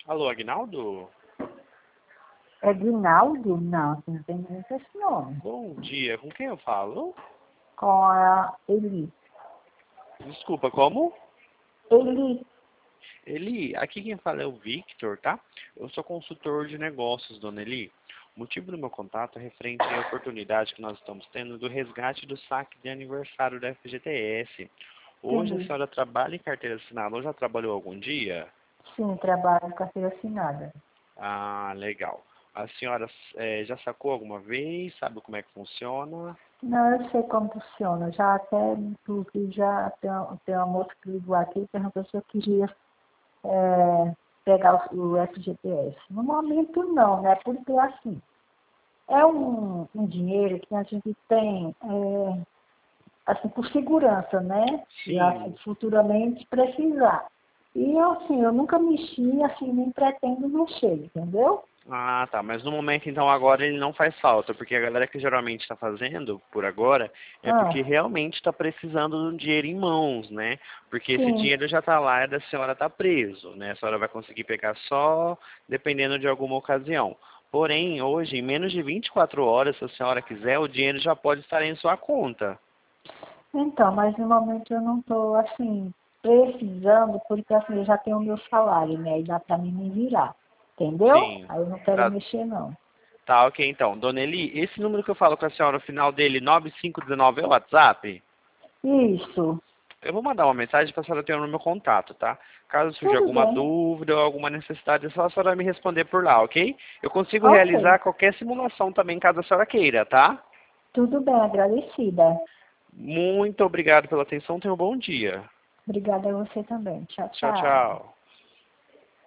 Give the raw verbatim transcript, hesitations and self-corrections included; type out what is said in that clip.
Alô, Aguinaldo? É Guinaldo? Não, você não tem muito esse nome. Bom dia, com quem eu falo? Com a Eli. Desculpa, como? Eli. Eli, aqui quem fala é o Victor, tá? Eu sou consultor de negócios, dona Eli. O motivo do meu contato é referente à oportunidade que nós estamos tendo do resgate do saque de aniversário da F G T S. Hoje a Entendi. senhora trabalha em carteira assinada ou já trabalhou algum dia? Sim, trabalho com carteira assinada. Ah, legal. A senhora eh, já sacou alguma vez? Sabe como é que funciona? Não, eu sei como funciona. Já até, inclusive, já tem, uma- tem uma moça que ligou aqui e perguntou se eu queria é, pegar o, o F G T S. No momento não, né? Porque assim, é um, um dinheiro que a gente tem, é, assim, por segurança, né? Já se Sim. futuramente precisar. E assim, eu nunca mexi, assim, nem pretendo mexer, entendeu? Ah, tá. Mas no momento, então, agora ele não faz falta, porque a galera que geralmente está fazendo, por agora, é porque Ah, realmente está precisando de um dinheiro em mãos, né? Porque esse sim. dinheiro já está lá e da senhora está preso, né? A senhora vai conseguir pegar só dependendo de alguma ocasião. Porém, hoje, em menos de vinte e quatro horas, se a senhora quiser, o dinheiro já pode estar em sua conta. Então, mas no momento eu não estou, assim, precisando, porque assim, eu já tenho o meu salário, né? E dá para mim me virar, entendeu? Sim. Aí eu não quero Tá, mexer, não. tá, ok, então. Dona Eli, esse número que eu falo com a senhora, o final dele, nove cinco um nove, é o WhatsApp? Isso, Eu vou mandar uma mensagem para a senhora ter no meu contato, tá? Caso surja tudo alguma bem. dúvida ou alguma necessidade, é só a senhora me responder por lá, ok? Eu consigo Ok, realizar qualquer simulação também, caso a senhora queira, tá? tudo bem, agradecida. Muito obrigado pela atenção, tenha um bom dia. Obrigada a você também. Tchau, Tchau, tchau. tchau.